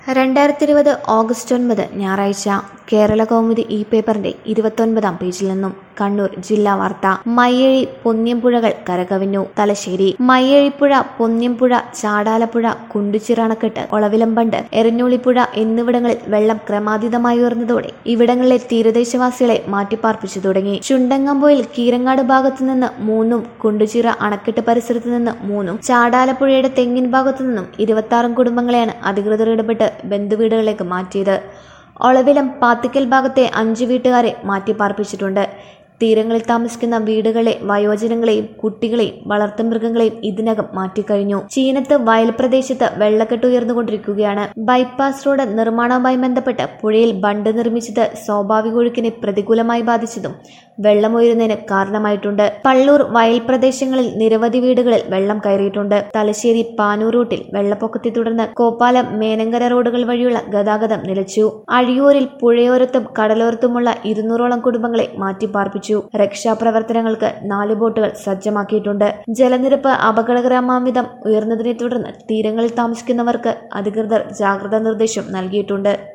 2020 August 9 ഞായറാഴ്ച കേരളകൗമുദി ഈ പേപ്പറിന്റെ 29-ാം പേജിൽ നിന്നും കണ്ണൂർ ജില്ലാ വാർത്ത. മയ്യഴി പൊന്ന്യംപുഴകൾ കരകവിഞ്ഞു. തലശ്ശേരി. മയ്യഴിപ്പുഴ, പൊന്ന്യംപുഴ, ചാടാലപ്പുഴ, കുണ്ടുച്ചിറ അണക്കെട്ട്, ഒളവിലംബണ്ട്, എരഞ്ഞോളിപ്പുഴ എന്നിവിടങ്ങളിൽ വെള്ളം ക്രമാതീതമായി ഉയർന്നതോടെ ഇവിടങ്ങളിലെ തീരദേശവാസികളെ മാറ്റിപ്പാർപ്പിച്ചു തുടങ്ങി. ചുണ്ടങ്ങാമ്പൊയിൽ കീരങ്ങാട് ഭാഗത്തുനിന്ന് 3-ഉം കുണ്ടുച്ചിറ അണക്കെട്ട് പരിസരത്ത് നിന്ന് 3-ഉം ചാടാലപ്പുഴയുടെ തെങ്ങിൻ ഭാഗത്തുനിന്നും 26 കുടുംബങ്ങളെയാണ് അധികൃതർ ഇടപെട്ട് ബന്ധുവീടുകളിലേക്ക് മാറ്റിയത്. ഒളവിലം പാത്തിക്കൽ ഭാഗത്തെ 5 വീട്ടുകാരെ മാറ്റിപ്പാർപ്പിച്ചിട്ടുണ്ട്. തീരങ്ങളിൽ താമസിക്കുന്ന വീടുകളിലെ വയോജനങ്ങളെയും കുട്ടികളെയും വളർത്തുമൃഗങ്ങളെയും ഇതിനകം മാറ്റിക്കഴിഞ്ഞു. ചീനത്ത് വയൽ പ്രദേശത്ത് വെള്ളക്കെട്ട് ഉയർന്നുകൊണ്ടിരിക്കുകയാണ്. ബൈപ്പാസ് റോഡ് നിർമ്മാണവുമായി ബന്ധപ്പെട്ട് പുഴയിൽ ബണ്ട് നിർമ്മിച്ചത് സ്വാഭാവിക ഒഴുക്കിനെ പ്രതികൂലമായി ബാധിച്ചതും വെള്ളമുയരുന്നതിന് കാരണമായിട്ടുണ്ട്. പള്ളൂർ വയൽ പ്രദേശങ്ങളിൽ നിരവധി വീടുകളിൽ വെള്ളം കയറിയിട്ടുണ്ട്. തലശ്ശേരി പാനൂർ റൂട്ടിൽ വെള്ളപ്പൊക്കത്തെ തുടർന്ന് കോപ്പാലം മേനങ്കര റോഡുകൾ വഴിയുള്ള ഗതാഗതം നിലച്ചു. അഴിയൂരിൽ പുഴയോരത്തും കടലോരത്തുമുള്ള 200ഓളം കുടുംബങ്ങളെ മാറ്റിപ്പാർപ്പിച്ചു. രക്ഷാപ്രവർത്തനങ്ങൾക്ക് 4 ബോട്ടുകൾ സജ്ജമാക്കിയിട്ടുണ്ട്. ജലനിരപ്പ് അപകടകരമാം വിധം ഉയർന്നതിനെ തുടർന്ന് തീരങ്ങളിൽ താമസിക്കുന്നവർക്ക് അധികൃതർ ജാഗ്രതാ നിർദ്ദേശം നൽകിയിട്ടുണ്ട്.